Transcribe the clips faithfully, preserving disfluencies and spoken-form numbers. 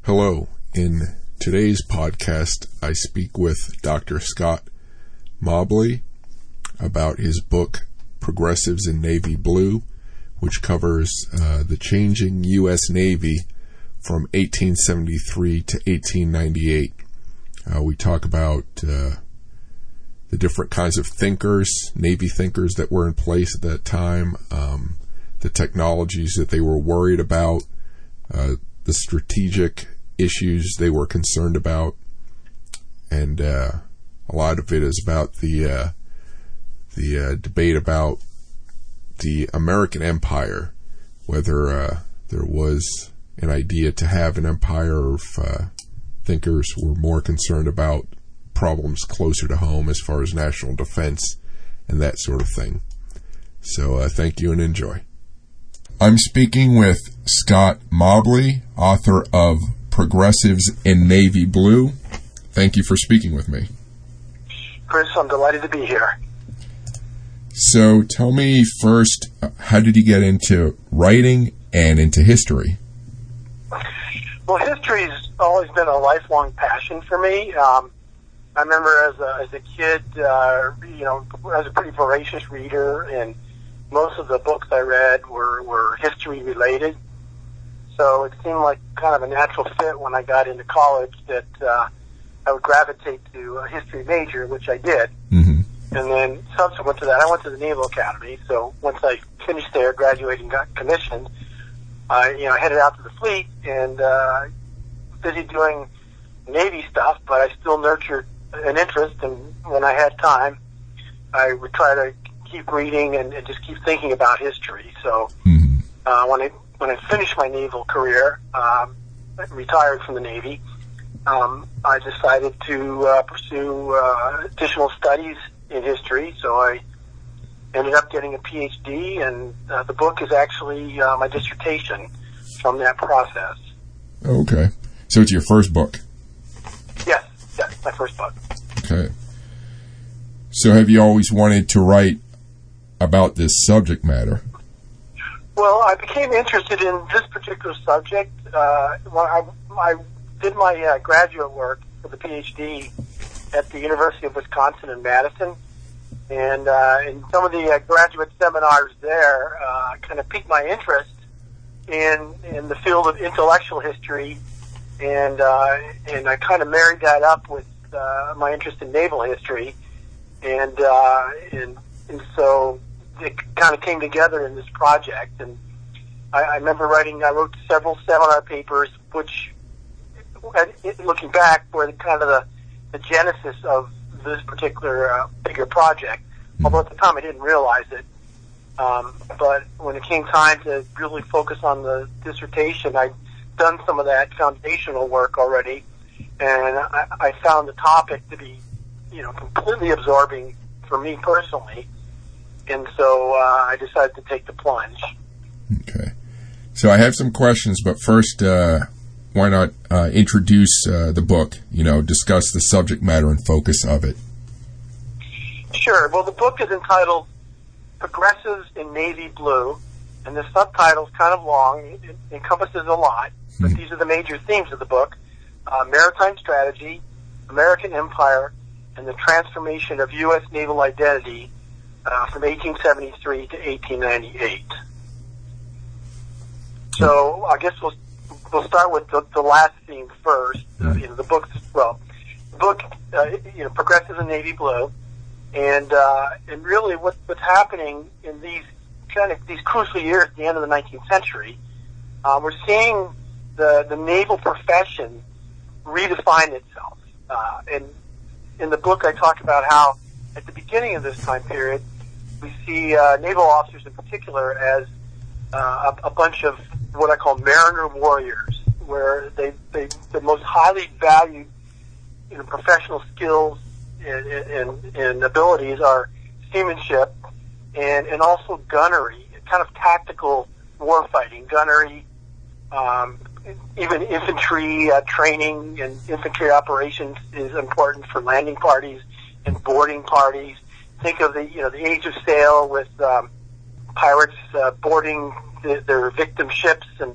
Hello. In today's podcast, I speak with Doctor Scott Mobley about his book, Progressives in Navy Blue, which covers uh, the changing U S Navy from eighteen seventy-three to eighteen ninety-eight. Uh, we talk about uh, the different kinds of thinkers, Navy thinkers that were in place at that time, um, the technologies that they were worried about, uh, the strategic issues they were concerned about, and uh, a lot of it is about the uh, the uh, debate about the American empire, whether uh, there was an idea to have an empire, or if uh, thinkers were more concerned about problems closer to home as far as national defense and that sort of thing. So uh, thank you and enjoy. I'm speaking with Scott Mobley, author of Progressives in Navy Blue. Thank you for speaking with me. Chris, I'm delighted to be here. So tell me first, how did you get into writing and into history? Well, history's always been a lifelong passion for me. Um, I remember as a, as a kid, uh, you know, I was a pretty voracious reader, and most of the books I read were, were history related. So it seemed like kind of a natural fit when I got into college that uh, I would gravitate to a history major, which I did. Mm-hmm. And then subsequent to that, I went to the Naval Academy. So once I finished there, graduated and got commissioned, I you know headed out to the fleet and uh, busy doing Navy stuff, but I still nurtured an interest. And when I had time, I would try to keep reading and, and just keep thinking about history. So mm-hmm. uh, when I when I finished my naval career, um, retired from the Navy, um, I decided to uh, pursue uh, additional studies in history. So I ended up getting a P H D, and uh, the book is actually uh, my dissertation from that process. Okay. So it's your first book? Yes, yes, my first book. Okay. So have you always wanted to write about this subject matter? Well, I became interested in this particular subject uh, when I, I did my uh, graduate work for the P H D at the University of Wisconsin in Madison. And uh, in some of the uh, graduate seminars there uh, kind of piqued my interest in in the field of intellectual history, and uh, and I kind of married that up with uh, my interest in naval history, and uh, and and so it kind of came together in this project. And I, I remember writing, I wrote several seminar papers, which, looking back, were the, kind of the, the genesis of this particular uh, bigger project. Although at the time I didn't realize it. Um, but when it came time to really focus on the dissertation, I'd done some of that foundational work already, and I, I found the topic to be, you know, completely absorbing for me personally. And so uh, I decided to take the plunge. Okay. So I have some questions, but first, uh, why not uh, introduce uh, the book, you know, discuss the subject matter and focus of it? Sure. Well, the book is entitled Progressives in Navy Blue, and the subtitle is kind of long. It, it encompasses a lot, but mm-hmm. these are the major themes of the book: uh, maritime strategy, American empire, and the transformation of U S naval identity Uh, from eighteen seventy-three to eighteen ninety-eight. So I guess we'll we'll start with the, the last theme first. Uh, you know, the book. Well, the book. Uh, you know, Progressives in Navy Blue, and uh, and really what, what's happening in these kind of these crucial years at the end of the nineteenth century, uh, we're seeing the the naval profession redefine itself. Uh, and in the book, I talk about how at the beginning of this time period, we see uh, naval officers in particular as uh, a, a bunch of what I call mariner warriors, where they, they the most highly valued, you know, professional skills and, and, and abilities are seamanship and, and also gunnery, kind of tactical warfighting, gunnery, um, even infantry uh, training and infantry operations is important for landing parties and boarding parties. Think of the you know the age of sail with um, pirates uh, boarding the, their victim ships and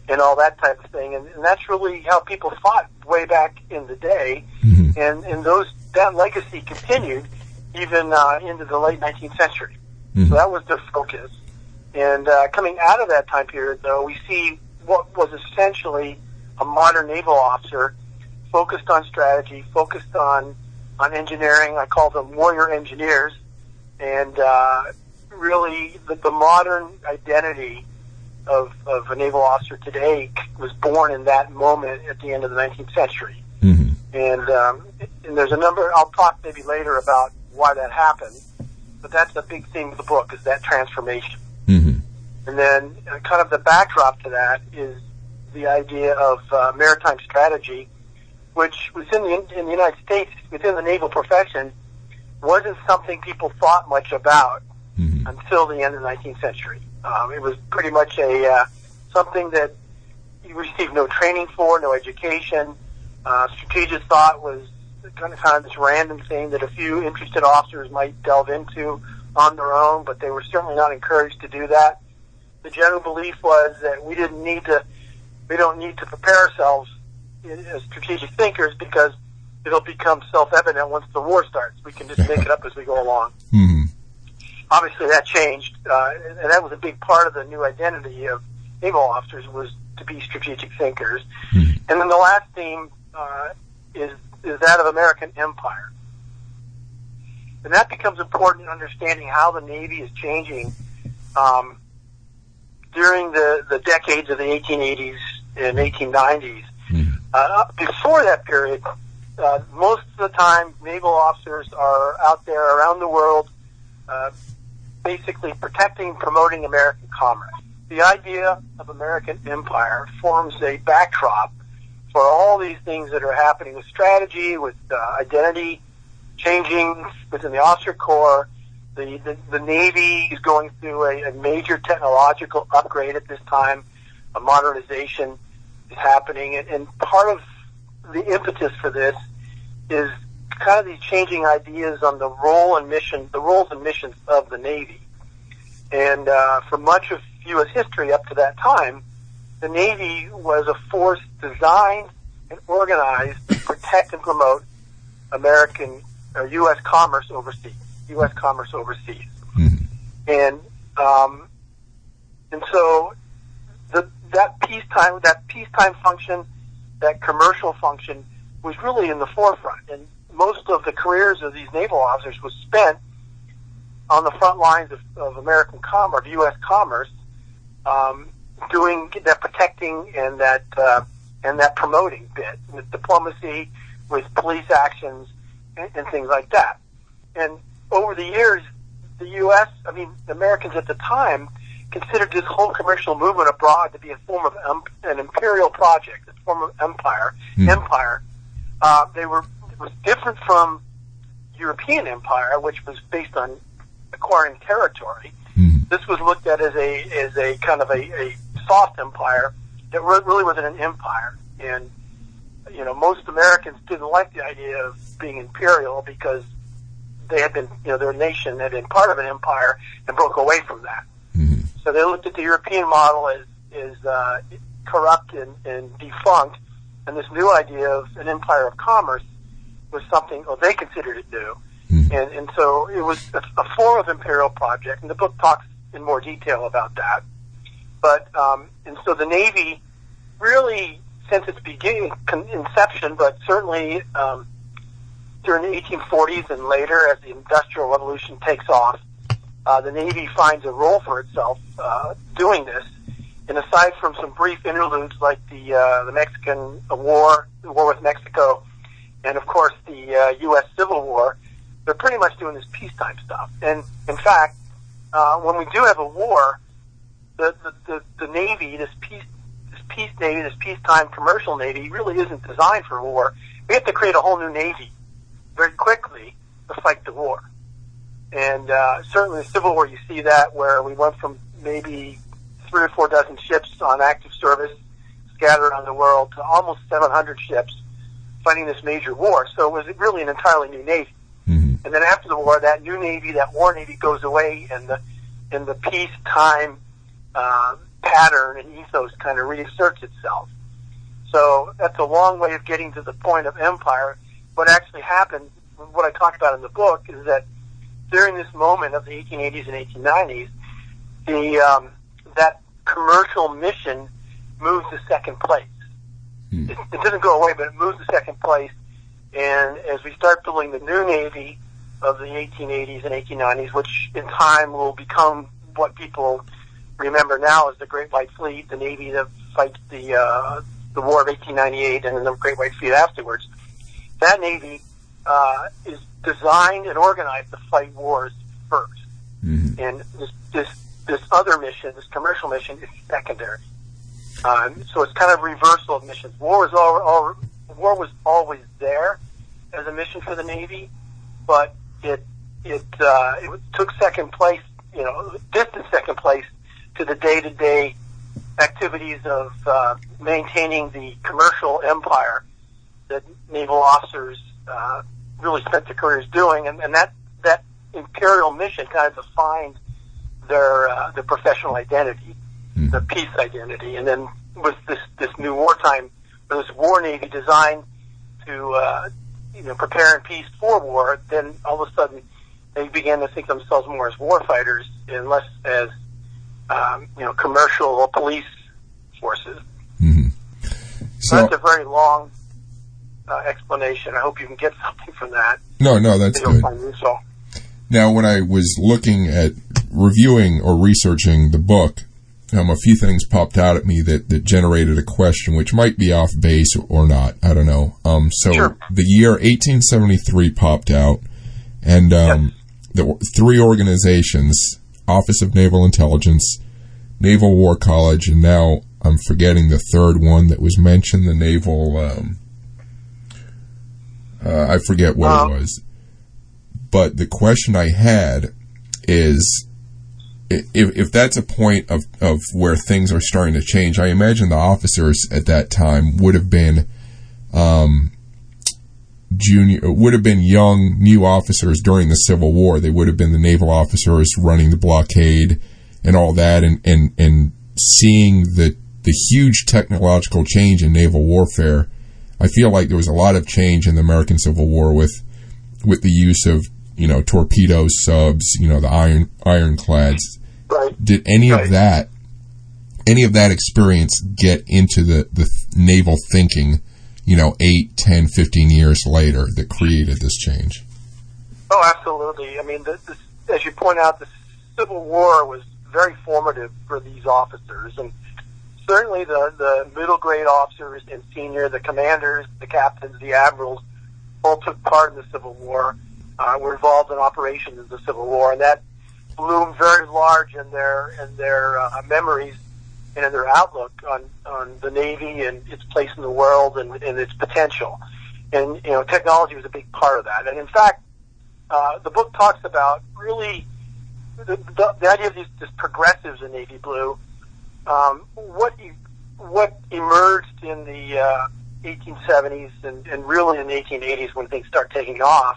and all that type of thing. And, and that's really how people fought way back in the day. Mm-hmm. And, and those that legacy continued even uh, into the late nineteenth century. Mm-hmm. So that was the focus. And uh, coming out of that time period, though, we see what was essentially a modern naval officer focused on strategy, focused on, on engineering. I call them warrior engineers. And uh, really the, the modern identity of, of a naval officer today was born in that moment at the end of the nineteenth century. Mm-hmm. And, um, and there's a number, I'll talk maybe later about why that happened, but that's the big theme of the book, is that transformation. Mm-hmm. And then uh, kind of the backdrop to that is the idea of uh, maritime strategy, which within the, in the United States, within the naval profession, wasn't something people thought much about mm-hmm. until the end of the nineteenth century. Um, it was pretty much a uh, something that you received no training for, no education. Uh, strategic thought was kind of, kind of this random thing that a few interested officers might delve into on their own, but they were certainly not encouraged to do that. The general belief was that we didn't need to, we don't need to prepare ourselves as strategic thinkers because it'll become self-evident once the war starts. We can just make it up as we go along. Mm-hmm. Obviously, that changed, uh, and that was a big part of the new identity of naval officers, was to be strategic thinkers. Mm-hmm. And then the last theme uh, is is that of American empire. And that becomes important in understanding how the Navy is changing um, during the, the decades of the eighteen eighties and eighteen nineties. Mm-hmm. Uh, before that period, uh, most of the time, naval officers are out there around the world uh, basically protecting, promoting American commerce. The idea of American empire forms a backdrop for all these things that are happening with strategy, with uh, identity changing within the officer corps. The, the, the Navy is going through a, a major technological upgrade at this time. A modernization is happening. And, and part of the impetus for this is kind of these changing ideas on the role and mission, the roles and missions of the Navy. And uh, for much of U S history up to that time, the Navy was a force designed and organized to protect and promote American or U S commerce overseas. U S commerce overseas, mm-hmm. and um, and so the, that peacetime that peacetime function, that commercial function, was really in the forefront. And most of the careers of these naval officers was spent on the front lines of, of American commerce, of U S commerce, um, doing that protecting and that uh, and that promoting bit with diplomacy, with police actions, and, and things like that. And over the years, the U S, I mean, the Americans at the time considered this whole commercial movement abroad to be a form of um, an imperial project, a form of empire. Mm. Empire. Uh, they were it was different from European empire, which was based on acquiring territory. Mm. This was looked at as a as a kind of a, a soft empire that really wasn't an empire. And you know, most Americans didn't like the idea of being imperial because they had been, you know, their nation had been part of an empire and broke away from that. Mm-hmm. So they looked at the European model as, as uh, corrupt and, and defunct, and this new idea of an empire of commerce was something, well, they considered it new. Mm-hmm. And, and so it was a, a form of imperial project, and the book talks in more detail about that. But, um, and so the Navy really, since its beginning, inception, but certainly, um, during the eighteen forties and later, as the Industrial Revolution takes off, uh, the Navy finds a role for itself uh, doing this. And aside from some brief interludes like the uh, the Mexican War, the war with Mexico, and of course the uh, U S Civil War, they're pretty much doing this peacetime stuff. And in fact, uh, when we do have a war, the the, the, the Navy, this peace this peace Navy, this peacetime commercial Navy, really isn't designed for war. We have to create a whole new Navy very quickly to fight the war. And uh, certainly in the Civil War you see that, where we went from maybe three or four dozen ships on active service scattered around the world to almost seven hundred ships fighting this major war. So it was really an entirely new Navy. Mm-hmm. And then after the war, that new Navy, that war Navy goes away, and the, and the peacetime uh, pattern and ethos kind of reasserts itself. So that's a long way of getting to the point of empire. What actually happened, what I talked about in the book, is that during this moment of the eighteen eighties and eighteen nineties, the um, that commercial mission moved to second place. Hmm. It, it doesn't go away, but it moves to second place. And as we start building the new Navy of the eighteen eighties and eighteen nineties, which in time will become what people remember now as the Great White Fleet, the Navy that fights the uh, the War of eighteen ninety-eight and then the Great White Fleet afterwards, that Navy uh, is designed and organized to fight wars first. Mm-hmm. And this, this this other mission, this commercial mission, is secondary. Um, so it's kind of reversal of missions. War was all, all war was always there as a mission for the Navy, but it it uh, it took second place, you know, distant second place to the day-to-day activities of uh, maintaining the commercial empire that naval officers uh, really spent their careers doing, and, and that that imperial mission kind of defined their uh, their professional identity, mm-hmm. their peace identity, and then with this this new wartime, or this war Navy designed to uh, you know prepare in peace for war, then all of a sudden they began to think themselves more as war fighters and less as um, you know commercial or police forces. Mm-hmm. So that's a very long uh, explanation. I hope you can get something from that. No, no, that's good. Now, when I was looking at reviewing or researching the book, um, a few things popped out at me that, that generated a question, which might be off base or not. I don't know. Um, so sure. The year eighteen seventy-three popped out, and um, yes. the three organizations, Office of Naval Intelligence, Naval War College, and now I'm forgetting the third one that was mentioned, the Naval, um, uh, I forget what um, it was. But the question I had is, if, if that's a point of, of where things are starting to change, I imagine the officers at that time would have been um, junior, would have been young, new officers during the Civil War. They would have been the naval officers running the blockade and all that, and, and, and seeing the the huge technological change in naval warfare. I feel like there was a lot of change in the American Civil War with with the use of, you know, torpedoes, subs, you know, the iron ironclads. Right. Did any right. of that, any of that experience get into the, the naval thinking, you know, eight, ten, fifteen years later that created this change? Oh, absolutely. I mean, the, the, as you point out, the Civil War was very formative for these officers, and certainly the, the middle grade officers and senior, the commanders, the captains, the admirals, all took part in the Civil War, uh, were involved in operations in the Civil War, and that loomed very large in their in their uh, memories and in their outlook on, on the Navy and its place in the world and, and its potential. And, you know, technology was a big part of that. And in fact, uh, the book talks about really the, the, the idea of these, these progressives in Navy Blue. Um, what e- what emerged in the uh, eighteen seventies and, and really in the eighteen eighties when things start taking off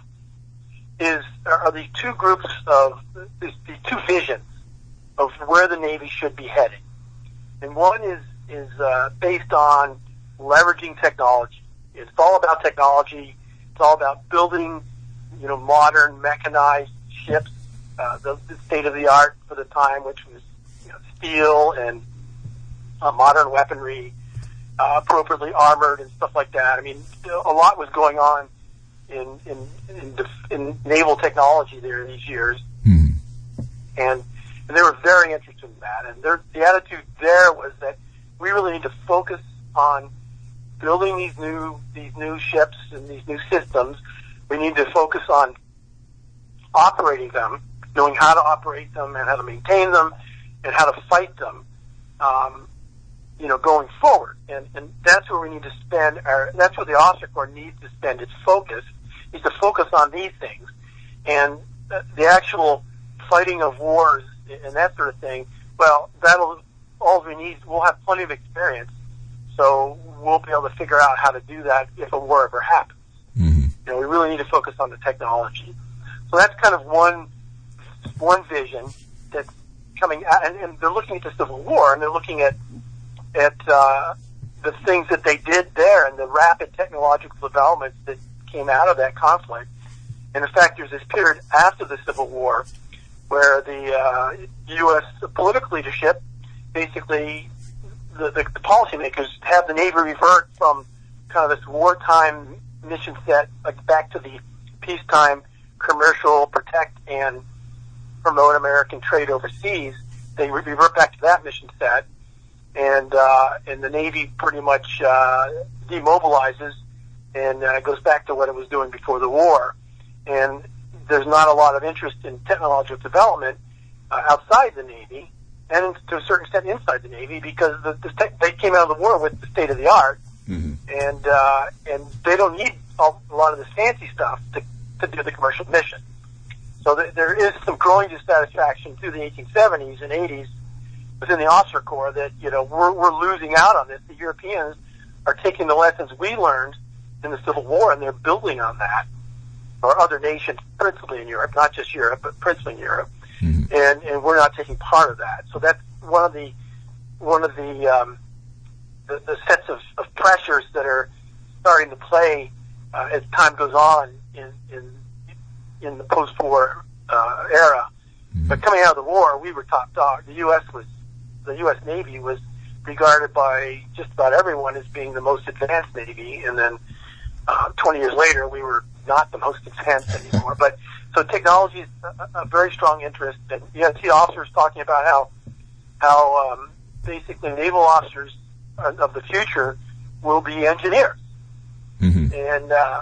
is are these two groups of these, these two visions of where the Navy should be heading, and one is is uh, based on leveraging technology. It's all about technology. It's all about building, you know, modern mechanized ships, uh, the, the state of the art for the time, which was, you know, steel and Uh, modern weaponry, uh, appropriately armored and stuff like that. I mean, a lot was going on in in in, def- in naval technology there in these years, mm-hmm. and, and they were very interested in that. And their, the attitude there was that we really need to focus on building these new these new ships and these new systems. We need to focus on operating them, knowing how to operate them and how to maintain them and how to fight them. Um, you know, going forward. And, and that's where we need to spend our, that's where the Officer Corps needs to spend its focus, is to focus on these things. And uh, the actual fighting of wars and that sort of thing, well, that'll, all we need, we'll have plenty of experience, so we'll be able to figure out how to do that if a war ever happens. Mm-hmm. You know, we really need to focus on the technology. So that's kind of one, one vision that's coming out, and, and they're looking at the Civil War, and they're looking at at uh, the things that they did there and the rapid technological developments that came out of that conflict. And in fact, there's this period after the Civil War where the uh, U S political leadership, basically the, the, the policymakers, have the Navy revert from kind of this wartime mission set like back to the peacetime commercial, protect and promote American trade overseas. They revert back to that mission set, and uh, and the Navy pretty much uh, demobilizes and uh, goes back to what it was doing before the war. And there's not a lot of interest in technological development uh, outside the Navy, and to a certain extent inside the Navy, because the, the tech, they came out of the war with the state of the art, mm-hmm. and uh, and they don't need a lot of this fancy stuff to to do the commercial mission. So th- there is some growing dissatisfaction through the eighteen seventies and eighties within the officer corps that, you know, we're, we're losing out on this. The Europeans are taking the lessons we learned in the Civil War, and they're building on that, or other nations, principally in Europe, not just Europe, but principally in Europe, mm-hmm. and, and we're not taking part of that. So that's one of the, one of the, um, the, the sets of, of pressures that are starting to play uh, as time goes on in, in, in the post-war uh, era. Mm-hmm. But coming out of the war, we were top dog. The U S was, the U S Navy was regarded by just about everyone as being the most advanced Navy, and then uh, twenty years later, we were not the most advanced anymore. But so technology is a, a very strong interest, and you see officers talking about how how um, basically naval officers of the future will be engineers, mm-hmm. and uh,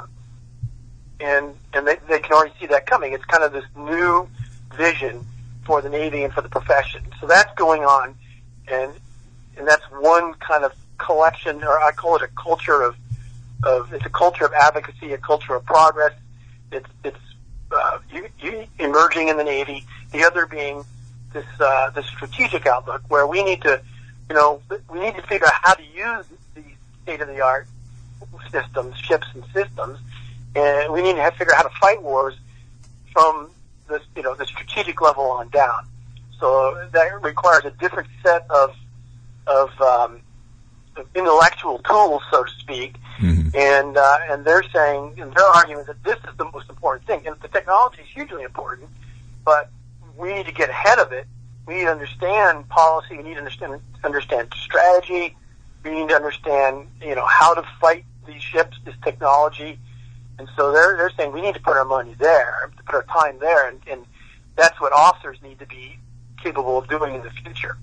and and they, they can already see that coming. It's kind of this new vision for the Navy and for the profession. So that's going on, and and that's one kind of collection, or I call it a culture of of it's a culture of advocacy, a culture of progress. It's it's uh, you, you emerging in the Navy. The other being this uh, this strategic outlook, where we need to, you know, we need to figure out how to use these state of the art systems, ships and systems, and we need to have to figure out how to fight wars from this, you know, the strategic level on down. So that requires a different set of of, um, of intellectual tools, so to speak. Mm-hmm. And uh, and they're saying, in their argument, that this is the most important thing. And the technology is hugely important, but we need to get ahead of it. We need to understand policy. We need to understand understand strategy. We need to understand, you know, how to fight these ships, this technology. And so they're they're saying we need to put our money there, to put our time there, and, and that's what officers need to be capable of doing in the future.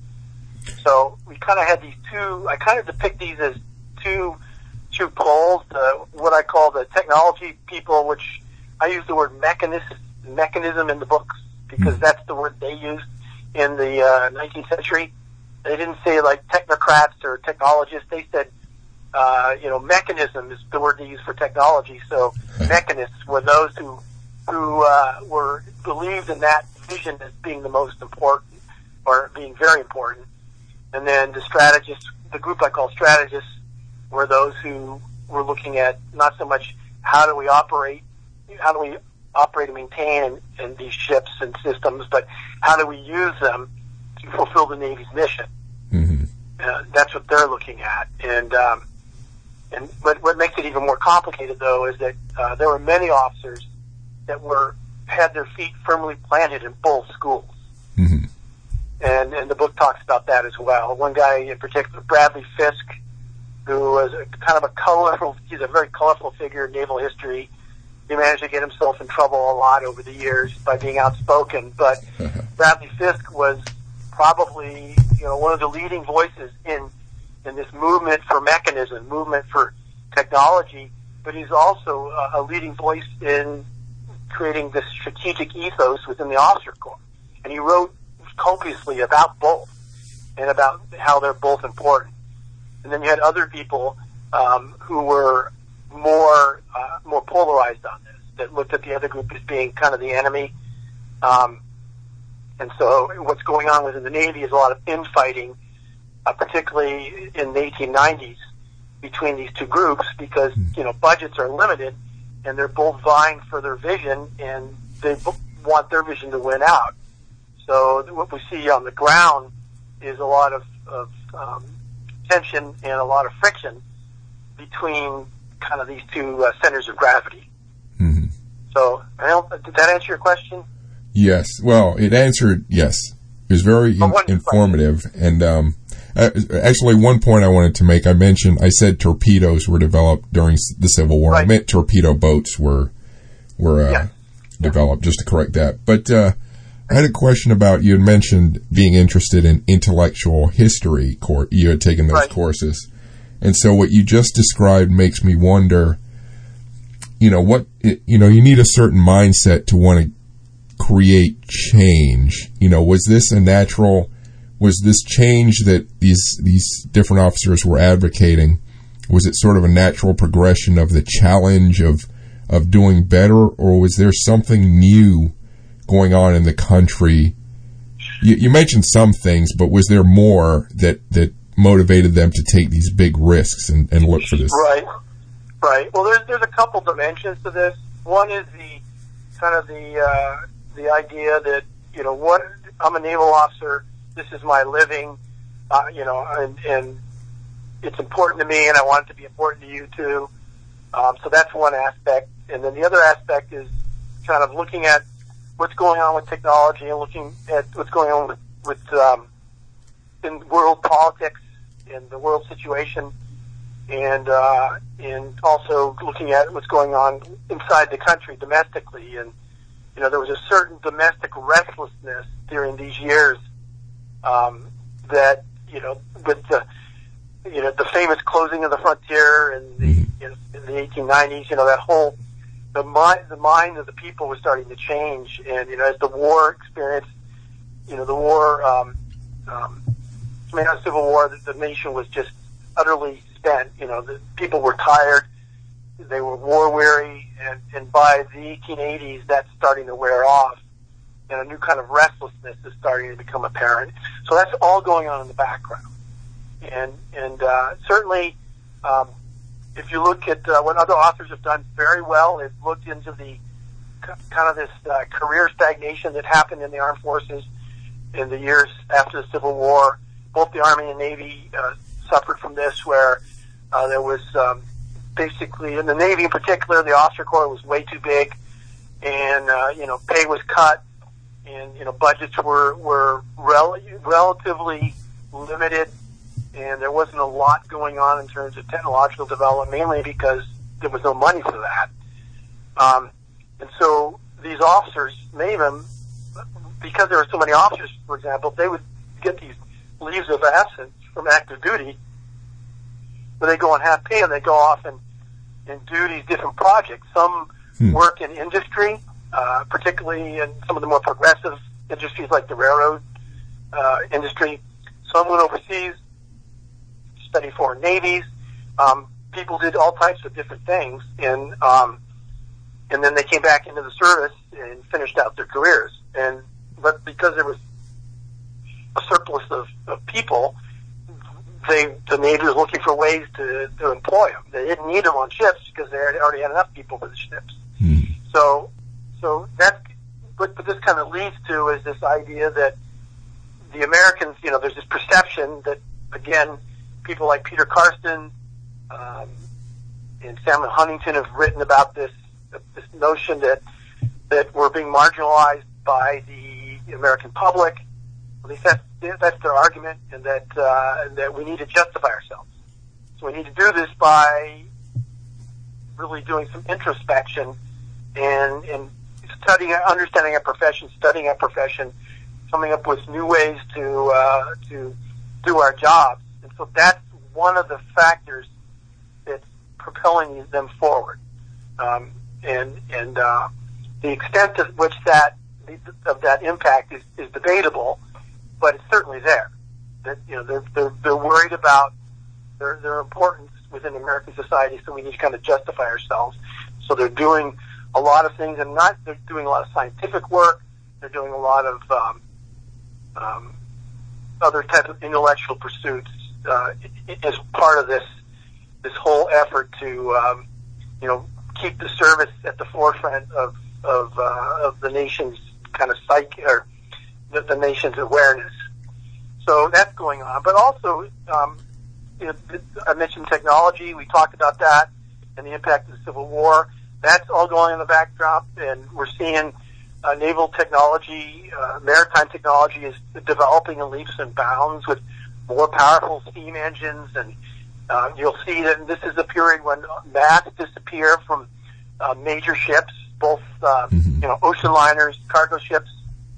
So we kind of had these two. I kind of depict these as two two poles. The, what I call the technology people, which I use the word mechanism mechanism in the books because mm. that's the word they used in the uh, nineteenth century. They didn't say like technocrats or technologists. They said, uh, you know, mechanism is the word they use for technology. So mechanists were those who who uh, were believed in that vision as being the most important, or being very important. And then the strategists, the group I call strategists, were those who were looking at not so much how do we operate, how do we operate and maintain in, in these ships and systems, but how do we use them to fulfill the Navy's mission. Mm-hmm. Uh, that's what they're looking at. And um, and what, what makes it even more complicated, though, is that uh, there were many officers that were had their feet firmly planted in both schools. Mm-hmm. And, and the book talks about that as well. One guy in particular, Bradley Fisk, who was a, kind of a colorful, he's a very colorful figure in naval history. He managed to get himself in trouble a lot over the years by being outspoken, but Bradley Fisk was probably, you know, one of the leading voices in, in this movement for mechanism, movement for technology, but he's also a, a leading voice in creating this strategic ethos within the officer corps. And he wrote copiously about both and about how they're both important. And then you had other people um, who were more uh, more polarized on this, that looked at the other group as being kind of the enemy. Um, and so what's going on within the Navy is a lot of infighting, uh, particularly in the eighteen nineties, between these two groups because, you know, budgets are limited and they're both vying for their vision and they want their vision to win out. So what we see on the ground is a lot of, of um, tension and a lot of friction between kind of these two uh, centers of gravity. Mm-hmm. So, I don't, did that answer your question? Yes. Well, it answered, yes. It was very in, oh, informative. And um, actually, one point I wanted to make, I mentioned, I said torpedoes were developed during the Civil War. Right. I meant torpedo boats were were uh, yes. developed, just to correct that. But uh, I had a question about, you had mentioned being interested in intellectual history. Cor- you had taken those right. courses. And so what you just described makes me wonder, you know, what, you know, you need a certain mindset to want to create change. You know, was this a natural, was this change that these, these different officers were advocating, was it sort of a natural progression of the challenge of, of doing better, or was there something new going on in the country? You, you mentioned some things, but was there more that, that motivated them to take these big risks and, and look for this? Right, right. Well, there's there's a couple dimensions to this. One is the kind of the uh, the idea that, you know, what, I'm a naval officer. This is my living, uh, you know, and, and it's important to me, and I want it to be important to you too. Um, so that's one aspect, and then the other aspect is kind of looking at what's going on with technology and looking at what's going on with with um, in world politics, in the world situation, and uh, and also looking at what's going on inside the country domestically. And, you know, there was a certain domestic restlessness during these years um, that, you know, with the, you know, the famous closing of the frontier in the, in, in the eighteen nineties, you know, that whole, the mind, the mind of the people was starting to change. And, you know, as the war experience, you know, the war, um, um, I mean, the Civil War, the, the nation was just utterly spent. You know, the people were tired, they were war weary, and, and by the eighteen eighties, that's starting to wear off, and a new kind of restlessness is starting to become apparent. So that's all going on in the background. And, and, uh, certainly, um, if you look at, uh, what other authors have done very well, is looked into the kind of this, uh, career stagnation that happened in the armed forces in the years after the Civil War. Both the Army and Navy, uh, suffered from this, where, uh, there was, um, basically, in the Navy in particular, the officer corps was way too big, and, uh, you know, pay was cut, and, you know, budgets were, were rel- relatively limited, and there wasn't a lot going on in terms of technological development, mainly because there was no money for that. Um, and so these officers, many of them, because there were so many officers, for example, they would get these leaves of absence from active duty, where they go on half pay and they go off and, and do these different projects. Some hmm. work in industry, uh, particularly in some of the more progressive industries like the railroad uh, industry. Some went overseas, studied foreign navies. Um, people did all types of different things, and um, and then they came back into the service and finished out their careers. And but because there was a surplus of, of people, they the Navy was looking for ways to, to employ them. They didn't need them on ships because they already had enough people for the ships. Hmm. So, so that what, what this kind of leads to is this idea that the Americans, you know, there's this perception that, again, people like Peter Carsten um, and Samuel Huntington have written about this this notion that that we're being marginalized by the American public. At least that's, that's their argument, and that uh, and that we need to justify ourselves. So we need to do this by really doing some introspection and and studying, understanding our profession, studying our profession, coming up with new ways to uh, to do our jobs. And so that's one of the factors that's propelling them forward. Um, and and uh, the extent to which that of that impact is, is debatable, but it's certainly there. That, you know, they're they're, they're worried about their their importance within American society, so we need to kind of justify ourselves. So they're doing a lot of things, and not they're doing a lot of scientific work. They're doing a lot of um, um, other types of intellectual pursuits uh, as part of this this whole effort to um, you know keep the service at the forefront of of, uh, of the nation's kind of psyche or the, the nation's awareness. So that's going on. But also, um, you know, I mentioned technology. We talked about that and the impact of the Civil War. That's all going in the backdrop, and we're seeing uh, naval technology, uh, maritime technology is developing in leaps and bounds with more powerful steam engines, and uh, you'll see that this is a period when masts disappear from uh, major ships, both uh, mm-hmm. you know, ocean liners, cargo ships.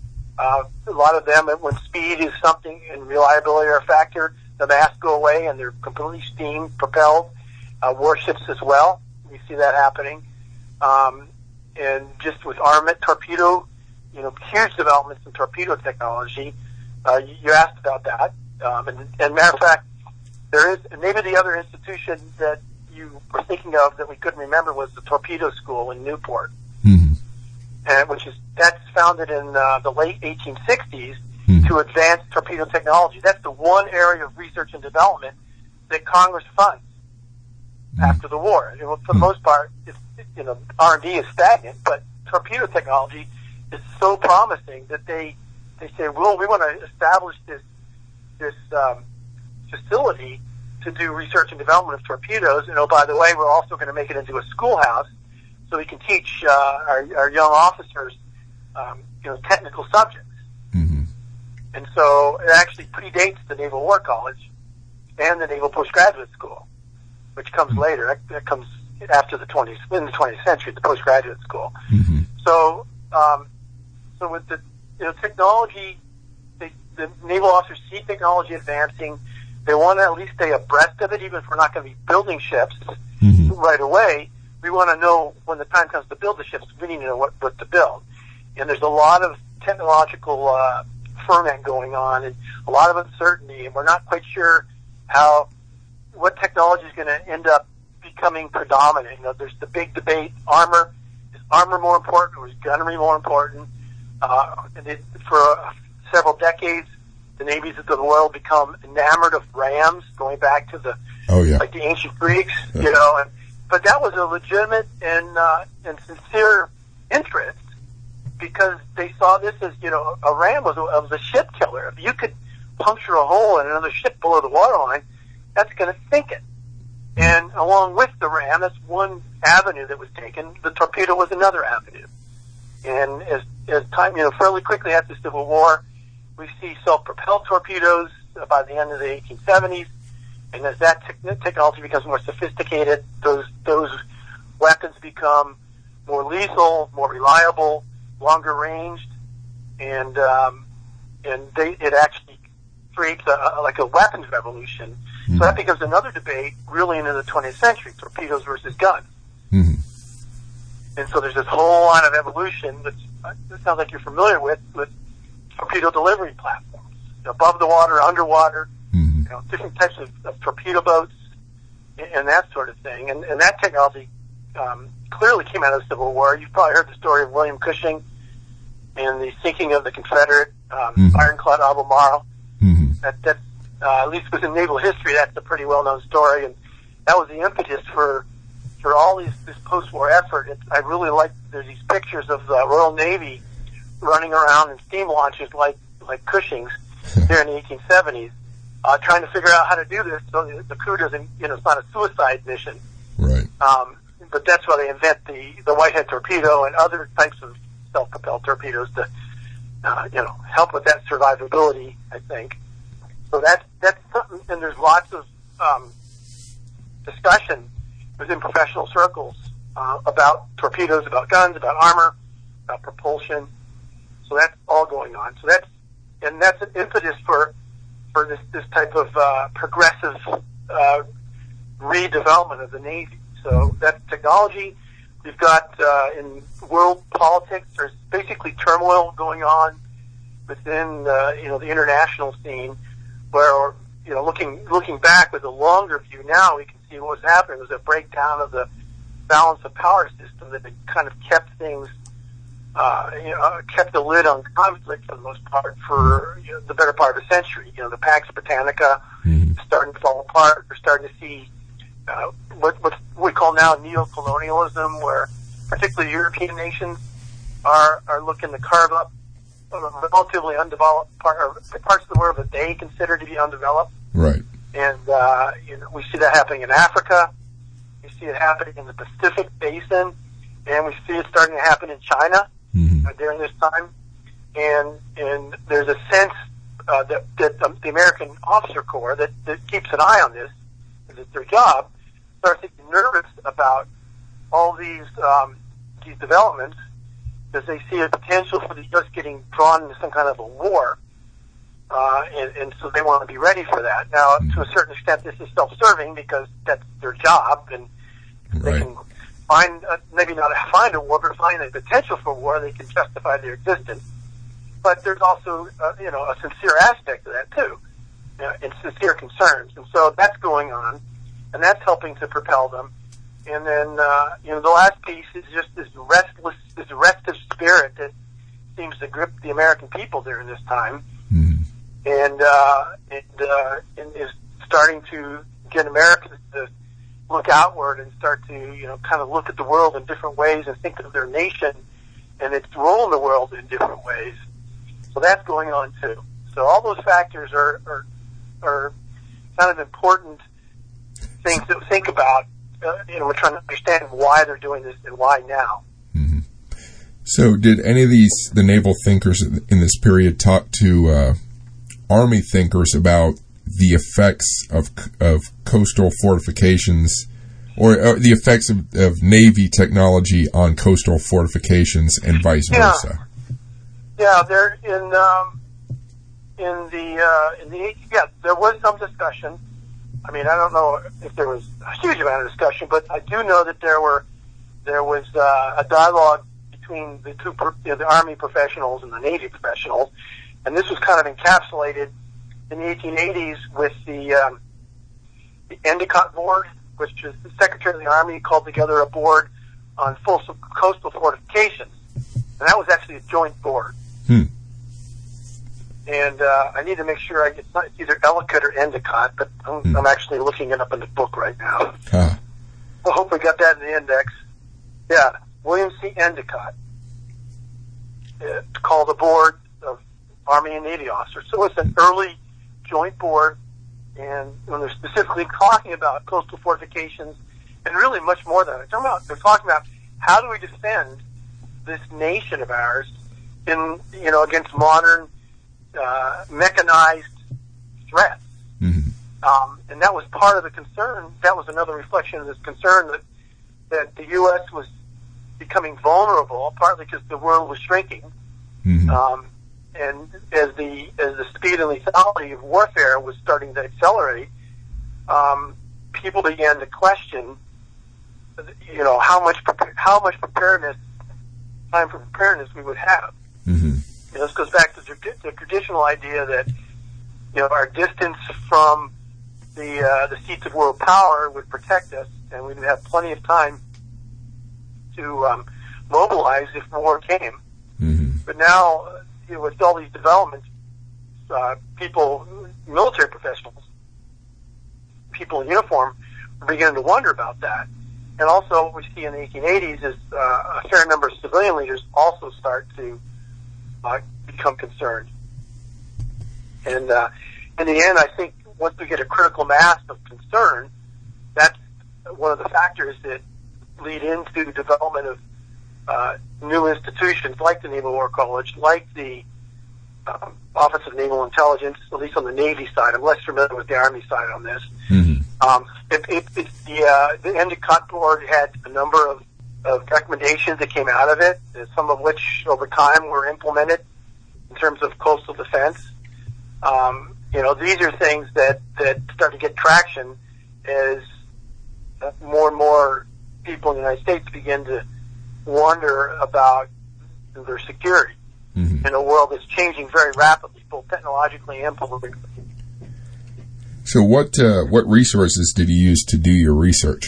Uh, a lot of them, when speed is something and reliability are a factor, the masts go away and they're completely steam propelled. Uh, warships as well. We see that happening. Um, and just with armament, torpedo, you know, huge developments in torpedo technology. Uh, you, you asked about that. Um, and, and matter of fact, there is, maybe the other institution that you were thinking of that we couldn't remember was the Torpedo School in Newport. Mm-hmm. And which is, that's founded in uh, the late eighteen sixties mm-hmm. to advance torpedo technology. That's the one area of research and development that Congress funds mm-hmm. after the war. You know, for the most part, it's, you know, R and D is stagnant, but torpedo technology is so promising that they they say, well, we want to establish this this um, facility to do research and development of torpedoes. And oh, by the way, we're also going to make it into a schoolhouse so we can teach uh, our, our young officers, um, you know, technical subjects. Mm-hmm. And so it actually predates the Naval War College and the Naval Postgraduate School, which comes mm-hmm. later. That, that comes after the twentieth, in the twentieth century, the postgraduate school. Mm-hmm. So, um, so with the, you know, technology, they, the naval officers see technology advancing. They want to at least stay abreast of it, even if we're not going to be building ships mm-hmm. right away. We want to know when the time comes to build the ships, we need to know what, what to build. And there's a lot of technological uh, ferment going on and a lot of uncertainty, and we're not quite sure how, what technology is going to end up becoming predominant. You know, there's the big debate, armor, is armor more important or is gunnery more important? Uh, and it, for uh, several decades, the navies of the world become enamored of rams, going back to the, oh, yeah. like the ancient Greeks, you know, and, but that was a legitimate and, uh, and sincere interest because they saw this as, you know, a ram was a, was a ship killer. If you could puncture a hole in another ship below the waterline, that's going to sink it. And along with the ram, that's one avenue that was taken. The torpedo was another avenue. And as, as time, you know, fairly quickly after the Civil War, we see self-propelled torpedoes by the end of the eighteen seventies. And as that te- technology becomes more sophisticated, those those weapons become more lethal, more reliable, longer ranged, and um, and they, it actually creates a, a, like a weapons revolution. Mm-hmm. So that becomes another debate, really into the twentieth century: torpedoes versus guns. Mm-hmm. And so there's this whole line of evolution, which uh, it sounds like you're familiar with, with torpedo delivery platforms, you know, above the water, underwater. Mm-hmm. You know, different types of, of torpedo boats and, and that sort of thing. And, and that technology um, clearly came out of the Civil War. You've probably heard the story of William Cushing and the sinking of the Confederate um, mm-hmm. ironclad Albemarle. Mm-hmm. That, that uh, at least within naval history, that's a pretty well-known story. And that was the impetus for for all these, this post-war effort. It, I really like there's these pictures of the Royal Navy running around in steam launches like like Cushing's there in the eighteen seventies. Uh, trying to figure out how to do this so the, the crew doesn't, you know, it's not a suicide mission. Right. Um, but that's why they invent the, the Whitehead torpedo and other types of self-propelled torpedoes to, uh, you know, help with that survivability, I think. So that's, that's something, and there's lots of, um, discussion within professional circles, uh, about torpedoes, about guns, about armor, about propulsion. So that's all going on. So that's, and that's an impetus for, for this, this type of uh, progressive uh, redevelopment of the Navy. So that's technology. We've got uh, in world politics, there's basically turmoil going on within uh, you know the international scene, where you know looking looking back with a longer view now, we can see what was happening. It was a breakdown of the balance of power system that had kind of kept things. Uh, you know, kept the lid on conflict for the most part for you know, the better part of a century. You know, the Pax Britannica mm-hmm. is starting to fall apart. We're starting to see uh, what, what we call now neo-colonialism, where particularly European nations are are looking to carve up relatively undeveloped part, or parts of the world that they consider to be undeveloped. Right. And uh, you know, we see that happening in Africa. We see it happening in the Pacific Basin, and we see it starting to happen in China mm-hmm. uh, during this time. And and there's a sense uh, that, that um, the American Officer Corps that, that keeps an eye on this, because it's their job, starts getting nervous about all these um, these developments, because they see a potential for the U S getting drawn into some kind of a war, uh, and, and so they want to be ready for that. Now, mm-hmm. to a certain extent, this is self-serving because that's their job, and right. they can find uh, maybe not find a war, but find a potential for war. They can justify their existence. But there's also, uh, you know, a sincere aspect to that too, you know, and sincere concerns, and so that's going on, and that's helping to propel them. And then, uh, you know, the last piece is just this restless, this restive spirit that seems to grip the American people during this time, mm-hmm. and uh, and, uh, and is starting to get Americans to look outward and start to, you know, kind of look at the world in different ways and think of their nation and its role in the world in different ways. So that's going on too. So all those factors are are, are kind of important things to think about. Uh, you know, we're trying to understand why they're doing this and why now. Mm-hmm. So, did any of these the naval thinkers in this period talk to uh, Army thinkers about the effects of of coastal fortifications, or, or the effects of, of Navy technology on coastal fortifications, and vice yeah. versa? Yeah, there in um, in the uh, in the yeah, there was some discussion. I mean, I don't know if there was a huge amount of discussion, but I do know that there were there was uh, a dialogue between the two, you know, the Army professionals and the Navy professionals, and this was kind of encapsulated in the eighteen eighties with the um, the Endicott Board, which is the Secretary of the Army called together a board on full coastal fortifications, and that was actually a joint board. Hmm. And uh, I need to make sure I get it's, it's either Ellicott or Endicott, but I'm, hmm. I'm actually looking it up in the book right now. Huh. I hope we got that in the index. Yeah, William C. Endicott. It's called the Board of Army and Navy Officers. So it's an early joint board, and when they're specifically talking about coastal fortifications, and really much more than that, they're talking about, they're talking about how do we defend this nation of ours in, you know, against modern Uh, mechanized threats. Mm-hmm. Um, and that was part of the concern. That was another reflection of this concern that, that the U S was becoming vulnerable, partly because the world was shrinking. Mm-hmm. Um, and as the, as the speed and lethality of warfare was starting to accelerate, um, people began to question, you know, how much, how much preparedness, time for preparedness we would have. Mm-hmm. You know, this goes back to the traditional idea that, you know, our distance from the uh, the seats of world power would protect us, and we'd have plenty of time to um, mobilize if war came. Mm-hmm. But now, you know, with all these developments, uh, people, military professionals, people in uniform, are beginning to wonder about that. And also, what we see in the eighteen eighties is uh, a fair number of civilian leaders also start to Uh, become concerned. And uh, in the end, I think once we get a critical mass of concern, that's one of the factors that lead into the development of uh, new institutions like the Naval War College, like the um, Office of Naval Intelligence, at least on the Navy side. I'm less familiar with the Army side on this. Mm-hmm. Um, it, it, it, the, uh, the Endicott Board had a number of of recommendations that came out of it, some of which over time were implemented in terms of coastal defense. Um, you know, these are things that, that start to get traction as more and more people in the United States begin to wonder about their security mm-hmm. in a world that's changing very rapidly, both technologically and politically. So what, uh, what resources did you use to do your research?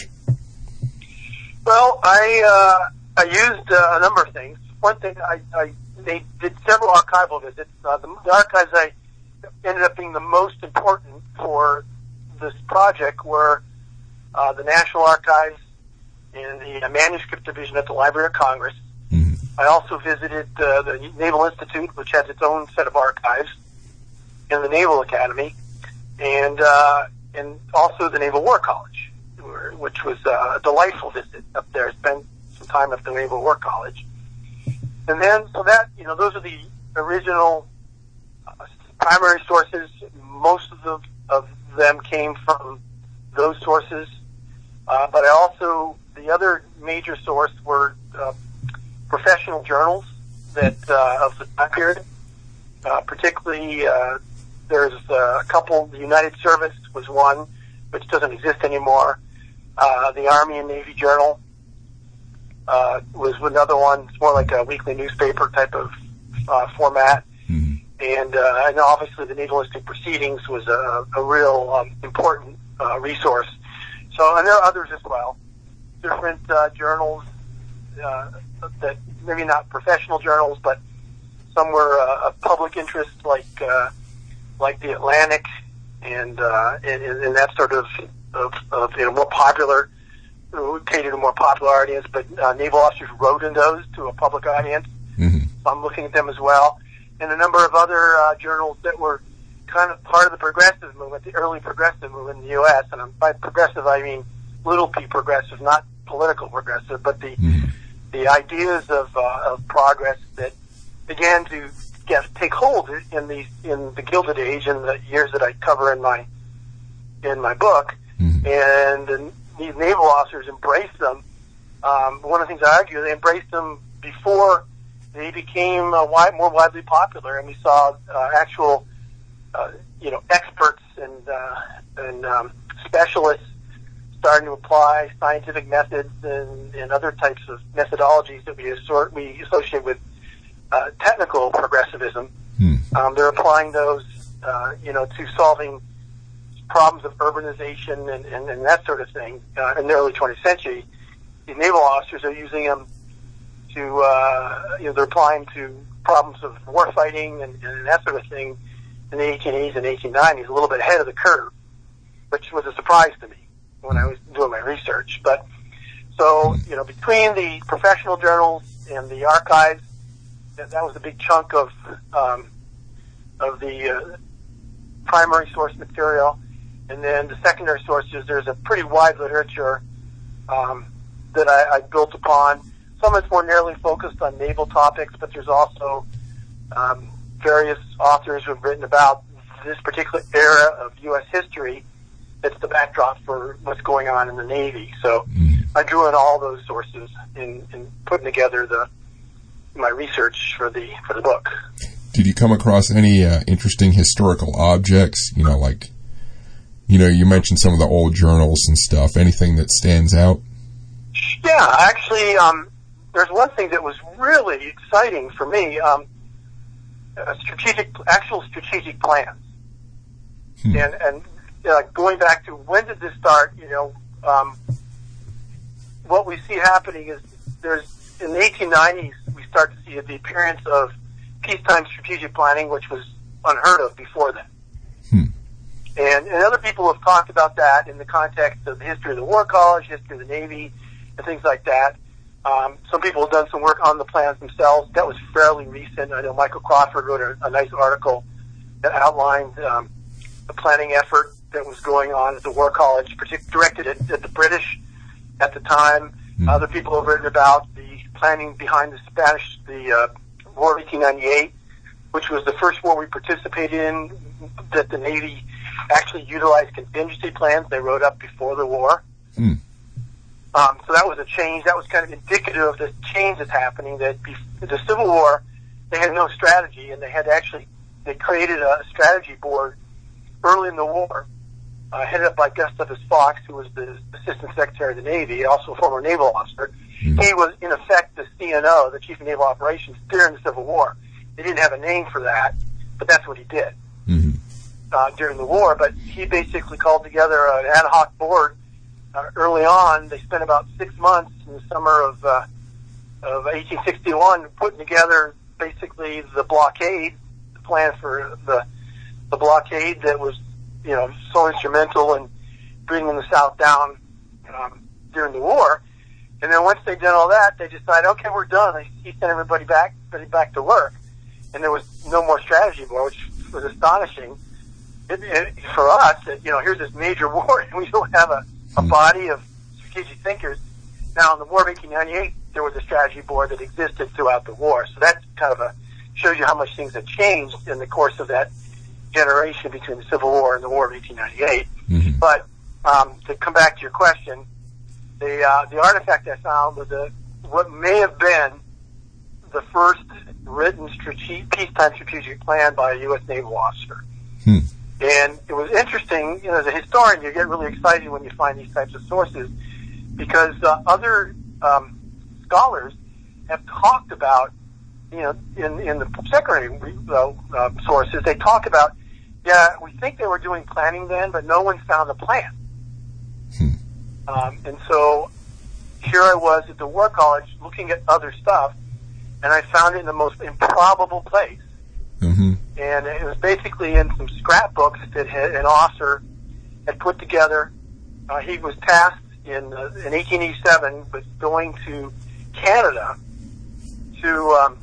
Well, I uh, I used uh, a number of things. One thing, I, I they did several archival visits. Uh, the, the archives I ended up being the most important for this project were uh, the National Archives and the Manuscript Division at the Library of Congress. Mm-hmm. I also visited uh, the Naval Institute, which has its own set of archives, and the Naval Academy, and uh, and also the Naval War College, which was uh, a delightful visit up there. Spent some time at the Naval War College. And then, so that, you know, those are the original uh, primary sources. Most of, the, of them came from those sources. Uh, but I also, the other major source were uh, professional journals that uh, of the time period. Uh, particularly, uh, there's uh, a couple. The United Service was one, which doesn't exist anymore. Uh, the Army and Navy Journal uh, was another one. It's more like a weekly newspaper type of uh, format. Mm-hmm. And, uh, and obviously the Naval Institute Proceedings was a, a real um, important uh, resource. So, and there are others as well. Different uh, journals uh, that maybe not professional journals, but some were uh, of public interest, like uh, like the Atlantic, and uh, and, and that sort of of, of you know, more popular, catered to a more popular audience. But uh, naval officers wrote in those to a public audience. Mm-hmm. So I'm looking at them as well, and a number of other uh, journals that were kind of part of the progressive movement, the early progressive movement in the U S. And by progressive, I mean little p progressive, not political progressive, but the mm-hmm. the ideas of uh, of progress that began to get take hold in the in the Gilded Age in the years that I cover in my in my book, mm-hmm. and, and these naval officers embraced them. Um, one of the things I argue, they embraced them before they became uh, wide, more widely popular, and we saw uh, actual uh, you know experts and uh, and um, specialists starting to apply scientific methods and, and other types of methodologies that we assort, we associate with uh, technical progressivism. Hmm. Um, they're applying those, uh, you know, to solving problems of urbanization and, and, and that sort of thing. Uh, in the early twentieth century, the naval officers are using them to, uh, you know, they're applying to problems of war fighting and, and that sort of thing in the eighteen eighties and eighteen nineties, a little bit ahead of the curve, which was a surprise to me when I was doing my research. But so, you know, between the professional journals and the archives, that, that was a big chunk of um, of the uh, primary source material. And then the secondary sources, there's a pretty wide literature um, that I, I built upon. Some of it's more narrowly focused on naval topics, but there's also um, various authors who have written about this particular era of U S history. It's the backdrop for what's going on in the Navy. So mm-hmm. I drew in all those sources in, in putting together the my research for the for the book. Did you come across any uh, interesting historical objects? You know, like, you know, you mentioned some of the old journals and stuff. Anything that stands out? Yeah, actually, um, there's one thing that was really exciting for me. Um, uh, strategic, actual strategic plans, hmm. and and. Uh, going back to when did this start, you know, um, what we see happening is there's, in the eighteen nineties, we start to see the appearance of peacetime strategic planning, which was unheard of before then. Hmm. And, and other people have talked about that in the context of the history of the War College, history of the Navy, and things like that. Um, some people have done some work on the plans themselves. That was fairly recent. I know Michael Crawford wrote a, a nice article that outlined um, the planning effort that was going on at the War College, particularly directed at, at the British at the time. Mm. Other people have written about the planning behind the Spanish, the uh, War of eighteen ninety-eight, which was the first war we participated in, that the Navy actually utilized contingency plans they wrote up before the war. Mm. Um, so that was a change. That was kind of indicative of the change that's happening, that before the Civil War, they had no strategy, and they had actually, they created a strategy board early in the war, Uh, headed up by Gustavus Fox, who was the Assistant Secretary of the Navy, also a former naval officer. Mm-hmm. He was, in effect, the C N O, the Chief of Naval Operations, during the Civil War. They didn't have a name for that, but that's what he did mm-hmm. uh, during the war. But he basically called together an ad hoc board uh, early on. They spent about six months in the summer of, uh, of eighteen sixty-one putting together basically the blockade, the plan for the, the blockade that was, you know, so instrumental in bringing the South down um, during the war. And then once they'd done all that, they decided, okay, we're done. He sent everybody back, everybody back to work. And there was no more strategy war, which was astonishing it, it, for us. That, you know, here's this major war, and we don't have a, a body of strategic thinkers. Now, in the War of eighteen ninety-eight, there was a strategy board that existed throughout the war. So that kind of a, shows you how much things have changed in the course of that generation between the Civil War and the War of eighteen ninety-eight. Mm-hmm. But um, to come back to your question, the uh, the artifact I found was a, what may have been the first written strate- peacetime strategic plan by a U S naval officer. Hmm. And it was interesting, you know, as a historian, you get really excited when you find these types of sources because uh, other um, scholars have talked about, you know, in, in the secondary uh, uh, sources, they talk about, yeah, we think they were doing planning then, but no one found a plan. Hmm. Um, and so here I was at the War College looking at other stuff, and I found it in the most improbable place. Mm-hmm. And it was basically in some scrapbooks that had, an officer had put together. Uh, he was tasked in uh, in eighteen eighty-seven with going to Canada to um,